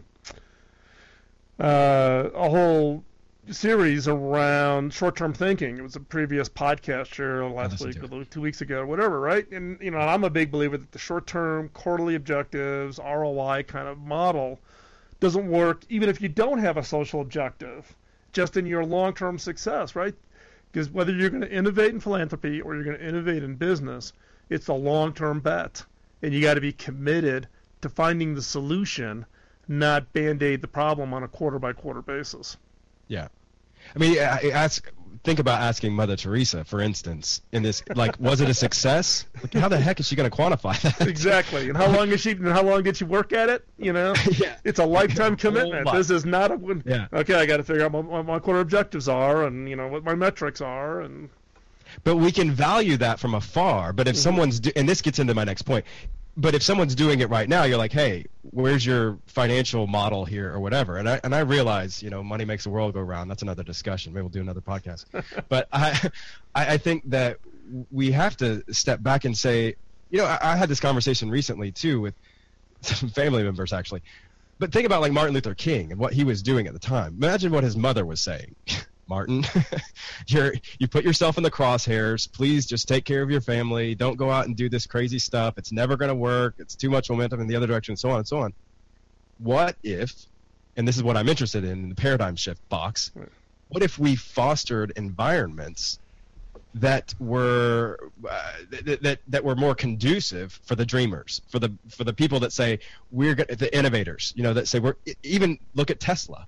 S3: uh, a whole series around short-term thinking. It was a previous podcast here last
S4: listened
S3: week
S4: to
S3: or two weeks ago, or whatever, right? And you know, I'm a big believer that the short-term, quarterly objectives, R O I kind of model doesn't work even if you don't have a social objective, just in your long-term success, right? Because whether you're going to innovate in philanthropy or you're going to innovate in business, it's a long-term bet, and you got to be committed to finding the solution, not band-aid the problem on a quarter-by-quarter basis.
S4: Yeah. I mean, I I ask, think about asking Mother Teresa, for instance, in this, like, was it a success? Like, how the heck is she going to quantify that?
S3: Exactly. And how long is she? And how long did she work at it? You know,
S4: Yeah.
S3: It's a lifetime commitment.
S4: lot.
S3: This is not a.
S4: Yeah.
S3: Okay, I got to figure out what my, my quarter objectives are, and you know what my metrics are, and
S4: But we can value that from afar. But if
S3: Mhm.
S4: someone's, do- and this gets into my next point, but if someone's doing it right now, you're like, hey, where's your financial model here or whatever? And I and I realize, you know, money makes the world go round. That's another discussion. Maybe we'll do another podcast. But I, I I think that we have to step back and say, you know, I, I had this conversation recently too with some family members actually. But think about like Martin Luther King and what he was doing at the time. Imagine what his mother was saying. Martin, you're you put yourself in the crosshairs. Please just take care of your family. Don't go out and do this crazy stuff. It's never going to work. It's too much momentum in the other direction, and so on and so on. What if, and this is what I'm interested in, in the paradigm shift box, what if we fostered environments that were uh, that, that that were more conducive for the dreamers, for the for the people that say we're go- the innovators, you know, that say we're even look at Tesla. I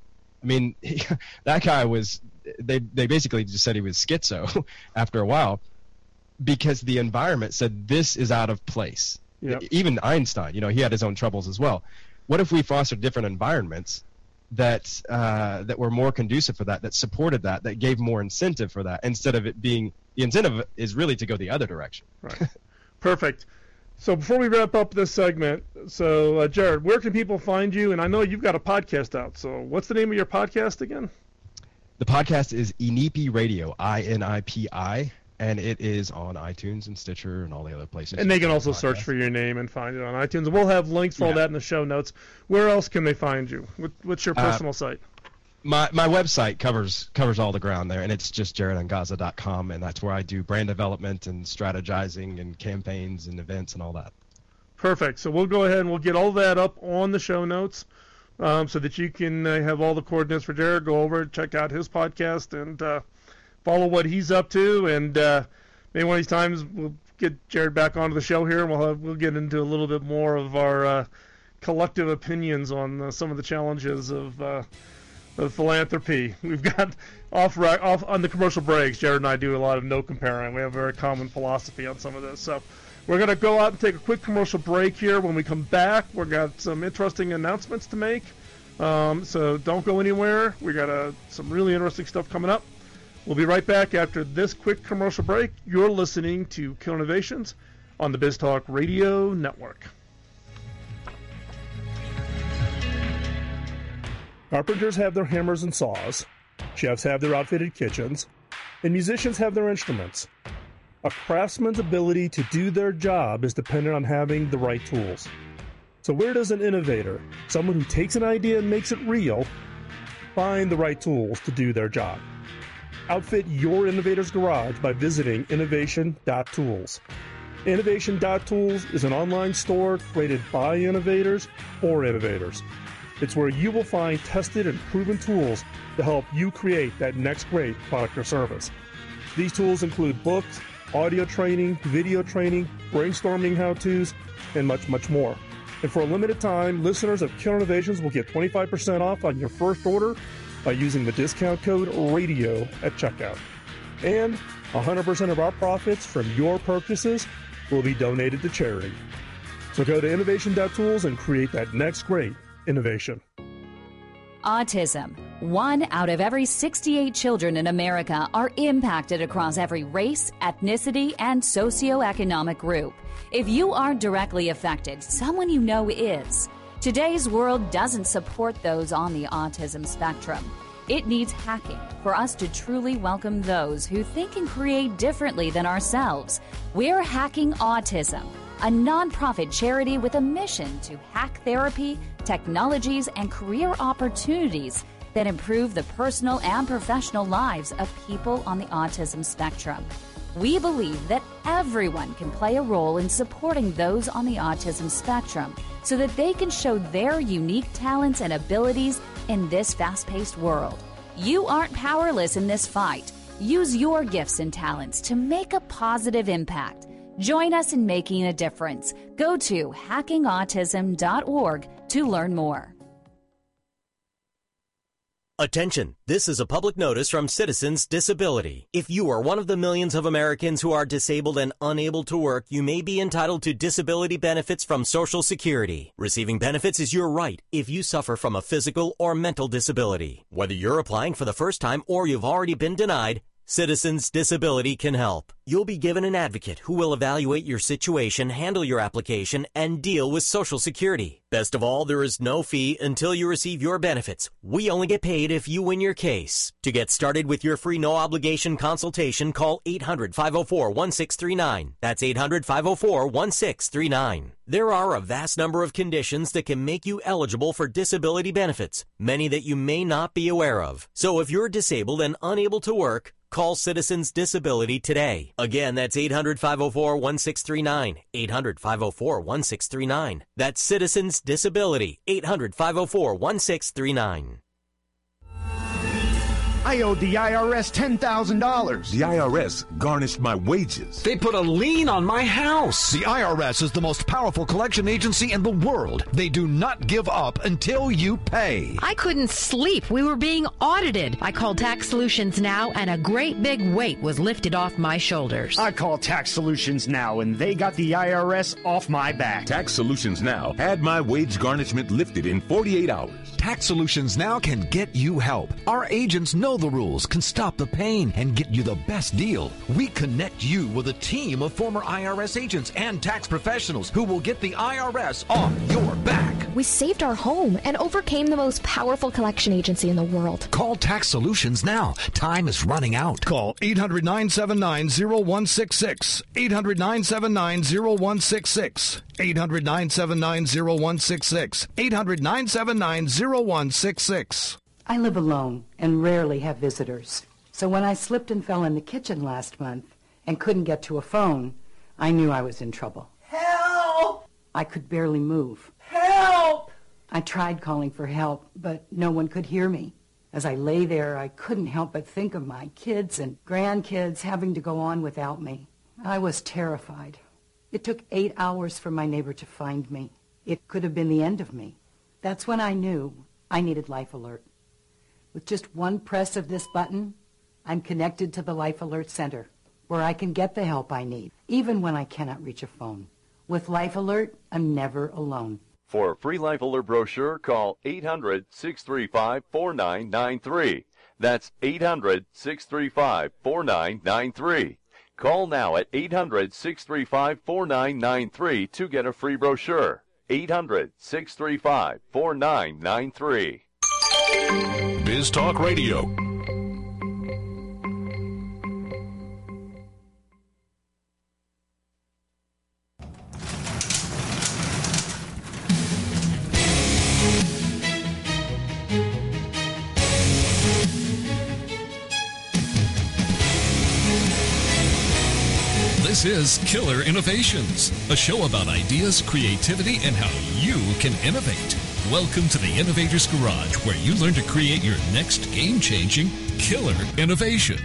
S4: I mean, he, that guy was, they, they basically just said he was schizo after a while because the environment said this is out of place.
S3: Yep.
S4: Even Einstein, you know, he had his own troubles as well. What if we fostered different environments that uh, that were more conducive for that, that supported that, that gave more incentive for that, instead of it being, the incentive is really to go the other direction.
S3: Right. Perfect. So before we wrap up this segment, so uh, Jared, where can people find you? And I know you've got a podcast out, so what's the name of your podcast again?
S4: The podcast is I N I P I Radio, I N I P I, and it is on iTunes and Stitcher and all the other places.
S3: And they can also search for your name and find it on iTunes. We'll have links for all
S4: Yeah.
S3: that in the show notes. Where else can they find you? What, what's your personal
S4: Uh,
S3: site?
S4: My my website covers covers all the ground there, and it's just jared angaza dot com, and that's where I do brand development and strategizing and campaigns and events and all that.
S3: Perfect. So we'll go ahead and we'll get all that up on the show notes um, so that you can uh, have all the coordinates for Jared. Go over, check out his podcast, and uh, follow what he's up to. And uh, maybe one of these times we'll get Jared back onto the show here, and we'll have, we'll get into a little bit more of our uh, collective opinions on uh, some of the challenges of uh, of philanthropy. We've got off off on the commercial breaks. Jared and I do a lot of no comparing. We have a very common philosophy on some of this. So we're going to go out and take a quick commercial break here. When we come back, we've got some interesting announcements to make. Um, so don't go anywhere. We got uh, some really interesting stuff coming up. We'll be right back after this quick commercial break. You're listening to Killer Innovations on the BizTalk Radio Network. Carpenters have their hammers and saws, chefs have their outfitted kitchens, and musicians have their instruments. A craftsman's ability to do their job is dependent on having the right tools. So where does an innovator, someone who takes an idea and makes it real, find the right tools to do their job? Outfit your innovator's garage by visiting innovation dot tools. innovation dot tools is an online store created by innovators for innovators. It's where you will find tested and proven tools to help you create that next great product or service. These tools include books, audio training, video training, brainstorming how-tos, and much, much more. And for a limited time, listeners of Killer Innovations will get twenty-five percent off on your first order by using the discount code RADIO at checkout. And one hundred percent of our profits from your purchases will be donated to charity. So go to innovation dot tools and create that next great innovation.
S5: Autism. One out of every sixty-eight children in America are impacted across every race, ethnicity, and socioeconomic group. If you aren't directly affected, someone you know is. Today's world doesn't support those on the autism spectrum. It needs hacking for us to truly welcome those who think and create differently than ourselves. We're Hacking Autism, a nonprofit charity with a mission to hack therapy, technologies, and career opportunities that improve the personal and professional lives of people on the autism spectrum. We believe that everyone can play a role in supporting those on the autism spectrum so that they can show their unique talents and abilities in this fast-paced world. You aren't powerless in this fight. Use your gifts and talents to make a positive impact. Join us in making a difference. Go to hacking autism dot org to learn more.
S20: Attention, this is a public notice from Citizens Disability. If you are one of the millions of Americans who are disabled and unable to work, you may be entitled to disability benefits from Social Security. Receiving benefits is your right if you suffer from a physical or mental disability. Whether you're applying for the first time or you've already been denied, Citizens Disability can help. You'll be given an advocate who will evaluate your situation, handle your application, and deal with Social Security. Best of all, there is no fee until you receive your benefits. We only get paid if you win your case. To get started with your free no-obligation consultation, call eight hundred, five oh four, one six three nine. That's eight hundred, five oh four, one six three nine. There are a vast number of conditions that can make you eligible for disability benefits, many that you may not be aware of. So if you're disabled and unable to work, call Citizens Disability today. Again, that's eight hundred, five oh four, one six three nine. eight hundred, five oh four, one six three nine. That's Citizens Disability. eight hundred, five oh four, one six three nine.
S21: I owed the I R S ten thousand dollars.
S22: The I R S garnished my wages.
S23: They put a lien on my house.
S24: The I R S is the most powerful collection agency in the world. They do not give up until you pay.
S25: I couldn't sleep. We were being audited. I called Tax Solutions Now, and a great big weight was lifted off my shoulders.
S21: I called Tax Solutions Now, and they got the I R S off my back.
S22: Tax Solutions Now had my wage garnishment lifted in forty-eight hours.
S24: Tax Solutions Now can get you help. Our agents know the rules, can stop the pain, and get you the best deal. We connect you with a team of former I R S agents and tax professionals who will get the I R S off your back.
S7: We saved our home and overcame the most powerful collection agency in the world.
S24: Call Tax Solutions now. Time is running out.
S26: Call eight hundred, nine seven nine, zero one six six. eight hundred, nine seven nine, zero one six six. eight hundred, nine seven nine, zero one six six. eight hundred, nine seven nine, zero one six six.
S27: I live alone and rarely have visitors. So when I slipped and fell in the kitchen last month and couldn't get to a phone, I knew I was in trouble.
S28: Help!
S27: I could barely move.
S28: Help!
S27: I tried calling for help, but no one could hear me. As I lay there, I couldn't help but think of my kids and grandkids having to go on without me. I was terrified. It took eight hours for my neighbor to find me. It could have been the end of me. That's when I knew I needed Life Alert. With just one press of this button, I'm connected to the Life Alert Center, where I can get the help I need, even when I cannot reach a phone. With Life Alert, I'm never alone.
S14: For a free Life Alert brochure, call eight hundred, six three five, four nine nine three. That's eight hundred, six three five, four nine nine three. Call now at eight hundred, six three five, four nine nine three to get a free brochure. eight hundred, six three five, four nine nine three.
S17: Biz Talk Radio.
S2: This is Killer Innovations, a show about ideas, creativity, and how you can innovate. Welcome to the Innovator's Garage, where you learn to create your next game-changing killer innovation.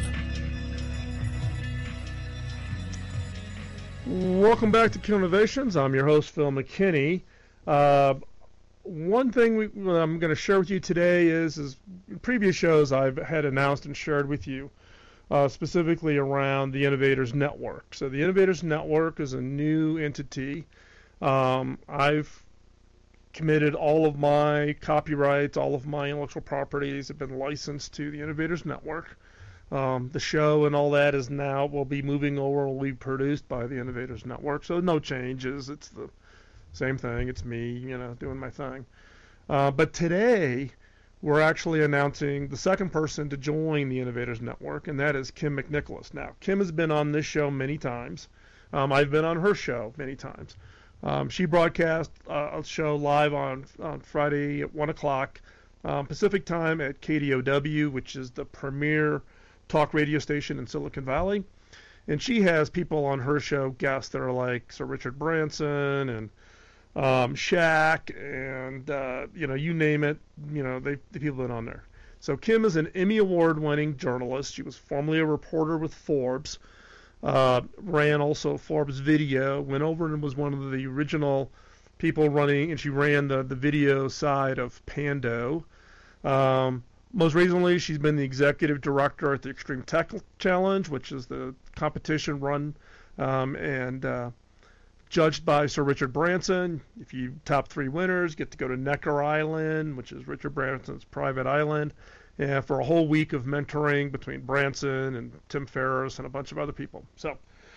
S3: Welcome back to Killer Innovations. I'm your host, Phil McKinney. Uh, one thing we, I'm going to share with you today is, is in previous shows I've had announced and shared with you, uh, specifically around the Innovators Network. So the Innovators Network is a new entity. Um, I've committed all of my copyrights, all of my intellectual properties have been licensed to the Innovators Network. Um, the show and all that is now will be moving over, will be produced by the Innovators Network. So no changes. It's the same thing. It's me, you know, doing my thing. Uh, but today we're actually announcing the second person to join the Innovators Network, and that is Kim McNicholas. Now, Kim has been on this show many times. Um, I've been on her show many times. Um, she broadcast uh, a show live on, on Friday at one o'clock um, Pacific time at K D O W, which is the premier talk radio station in Silicon Valley. And she has people on her show, guests that are like Sir Richard Branson and um, Shaq and, uh, you know, you name it, you know, they, the people that are on there. So Kim is an Emmy Award-winning journalist. She was formerly a reporter with Forbes. Uh, ran also Forbes Video, went over and was one of the original people running, and she ran the, the video side of Pando. Um, most recently, she's been the executive director at the Extreme Tech Challenge, which is the competition run um, and uh, judged by Sir Richard Branson. If you top three winners, get to go to Necker Island, which is Richard Branson's private island. Yeah, for a whole week of mentoring between Branson and Tim Ferriss and a bunch of other people. So,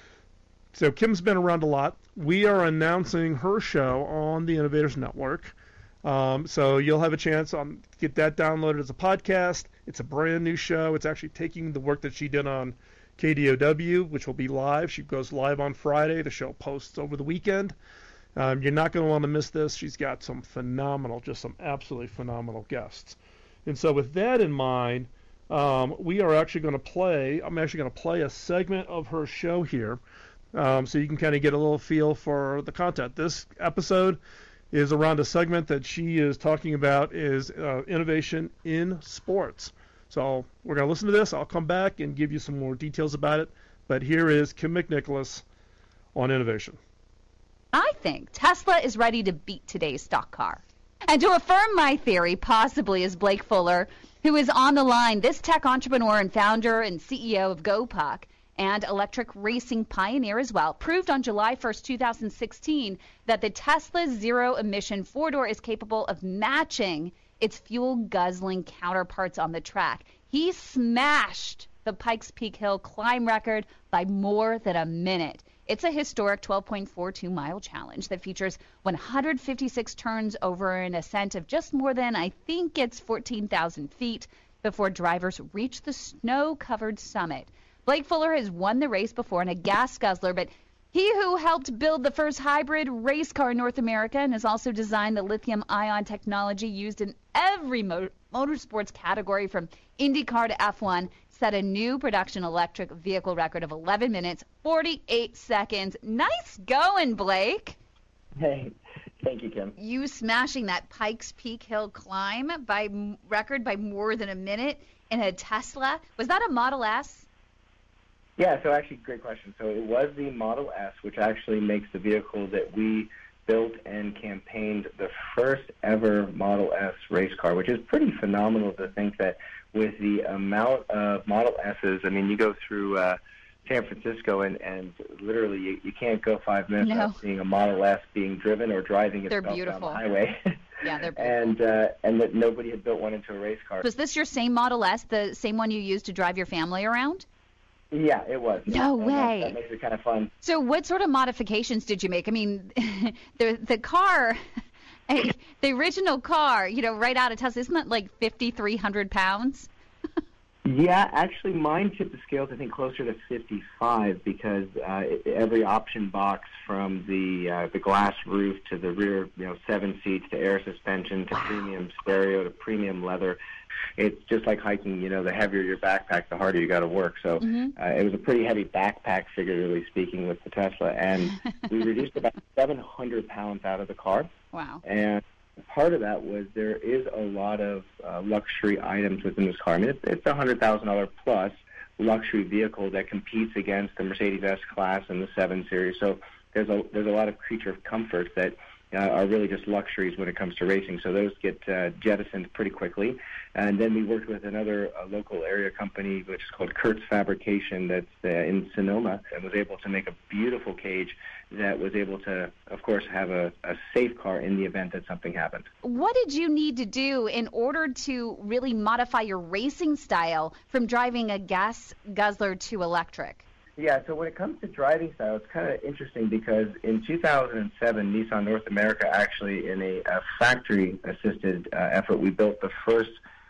S3: so Kim's been around a lot. We are announcing her show on the Innovators Network. Um, so you'll have a chance to get that downloaded as a podcast. It's a brand new show. It's actually taking the work that she did on K D O W, which will be live. She goes live on Friday. The show posts over the weekend. Um, you're not going to want to miss this. She's got some phenomenal, just some absolutely phenomenal guests. And so with that in mind, um, we are actually going to play, I'm actually going to play a segment of her show here um, so you can kind of get a little feel for the content. This episode is around a segment that she is talking about is uh, innovation in sports. So we're going to listen to this. I'll come back and give you some more details about it. But here is Kim McNicholas on innovation.
S5: I think Tesla is ready to beat today's stock car. And to affirm my theory, possibly, is Blake Fuller, who is on the line. This tech entrepreneur and founder and C E O of GoPuck and electric racing pioneer as well, proved on July first, two thousand sixteen, that the Tesla zero-emission four-door is capable of matching its fuel-guzzling counterparts on the track. He smashed the Pikes Peak Hill climb record by more than a minute. It's a historic twelve point four two mile challenge that features one hundred fifty-six turns over an ascent of just more than, I think it's fourteen thousand feet before drivers reach the snow-covered summit. Blake Fuller has won the race before in a gas guzzler, but he who helped build the first hybrid race car in North America and has also designed the lithium-ion technology used in every mo- motorsports category from IndyCar to F one, set a new production electric vehicle record of eleven minutes, forty-eight seconds. Nice going, Blake.
S1: Hey, thank you, Kim.
S5: You smashing that Pikes Peak Hill climb by m- record by more than a minute in a Tesla. Was that a Model S?
S1: Yeah, so actually, great question. So it was the Model S, which actually makes the vehicle that we built and campaigned the first ever Model S race car, which is pretty phenomenal to think that with the amount of Model S's, I mean, you go through uh, San Francisco and, and literally you, you can't go five minutes
S5: No.
S1: without seeing a Model S being driven or driving
S5: They're
S1: itself
S5: beautiful.
S1: down the highway.
S5: Yeah, they're beautiful.
S1: and, uh, and that nobody had built one into a race car.
S5: Was this your same Model S, the same one you used to drive your family around?
S1: Yeah, it was.
S5: No
S1: And
S5: way.
S1: That, that makes it kind of fun.
S5: So what sort of modifications did you make? I mean, the the car, the original car, you know, right out of Tesla, isn't that like fifty-three hundred pounds?
S1: Yeah, actually, mine tipped the scales, I think, closer to fifty-five because uh, it, every option box from the uh, the glass roof to the rear, you know, seven seats to air suspension to premium stereo to premium leather. It's just like hiking, you know, the heavier your backpack, the harder you got to work. So
S5: Mm-hmm.
S1: uh, it was a pretty heavy backpack, figuratively speaking, with the Tesla. And we reduced about seven hundred pounds out of the car.
S5: Wow.
S1: And part of that was there is a lot of uh, luxury items within this car. I mean, it's, it's a one hundred thousand dollars plus luxury vehicle that competes against the Mercedes S-Class and the seven Series. So there's a there's a lot of creature of comfort that uh, are really just luxuries when it comes to racing. So those get uh, jettisoned pretty quickly. And then we worked with another uh, local area company, which is called Kurtz Fabrication, that's uh, in Sonoma, and was able to make a beautiful cage that was able to, of course, have a, a safe car in the event that something happened.
S5: What did you need to do in order to really modify your racing style from driving a gas guzzler to electric?
S1: Yeah, so when it comes to driving style, it's kind of interesting because in two thousand seven, Nissan North America actually, in a, a factory-assisted uh, effort, we built the first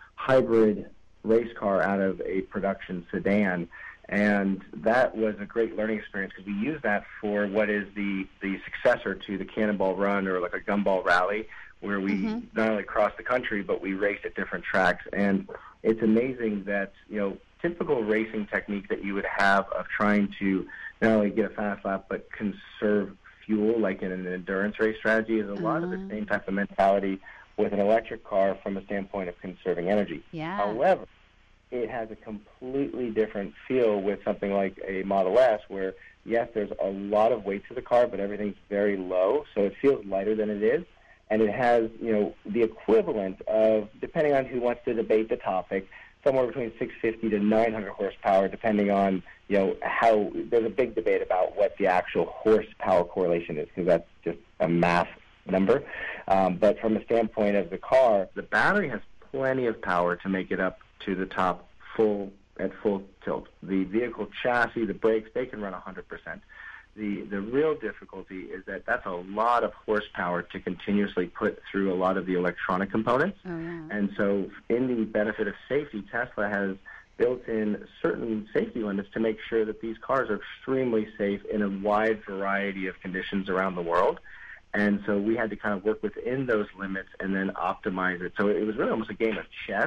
S1: hybrid race car out of a production sedan. And that was a great learning experience because we used that for what is the, the successor to the Cannonball Run or like a Gumball Rally, where we
S5: Mm-hmm.
S1: not only crossed the country, but we raced at different tracks. And it's amazing that, you know, typical racing technique that you would have of trying to not only get a fast lap, but conserve fuel, like in an endurance race strategy, is a lot of the same type of mentality with an electric car from a standpoint of conserving energy.
S5: Yeah.
S1: However, it has a completely different feel with something like a Model S where, yes, there's a lot of weight to the car, but everything's very low, so it feels lighter than it is. And it has, you know, the equivalent of, depending on who wants to debate the topic, somewhere between six hundred fifty to nine hundred horsepower, depending on, you know, how, there's a big debate about what the actual horsepower correlation is, because that's just a math number. Um, but from a standpoint of the car, the battery has plenty of power to make it up to the top full at full tilt. The vehicle chassis, the brakes, they can run one hundred percent. The the real difficulty is that that's a lot of horsepower to continuously put through a lot of the electronic components.
S5: Oh, yeah.
S1: And so in the benefit of safety, Tesla has built in certain safety limits to make sure that these cars are extremely safe in a wide variety of conditions around the world. And so we had to kind of work within those limits and then optimize it. So it was really almost a game of chess.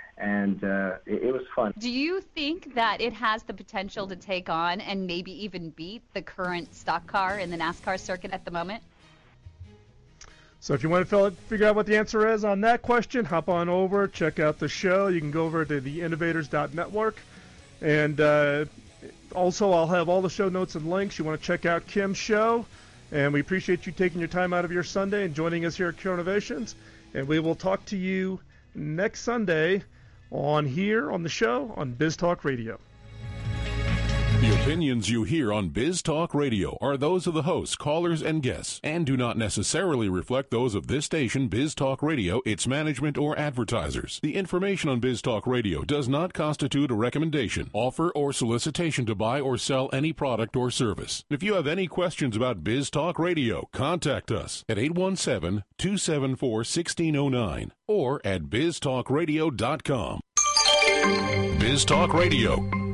S1: And uh, it, it was fun.
S5: Do you think that it has the potential to take on and maybe even beat the current stock car in the NASCAR circuit at the moment?
S3: So if you want to fill it, figure out what the answer is on that question, hop on over, check out the show. You can go over to the innovators dot network. And uh, also, I'll have all the show notes and links. You want to check out Kim's show. And we appreciate you taking your time out of your Sunday and joining us here at Killer Innovations. And we will talk to you next Sunday on here on the show on Biz Talk Radio.
S17: The opinions you hear on Biz Talk Radio are those of the hosts, callers, and guests, and do not necessarily reflect those of this station, Biz Talk Radio, its management, or advertisers. The information on Biz Talk Radio does not constitute a recommendation, offer, or solicitation to buy or sell any product or service. If you have any questions about Biz Talk Radio, contact us at eight one seven, two seven four, one six zero nine or at biz talk radio dot com. Biz Talk Radio.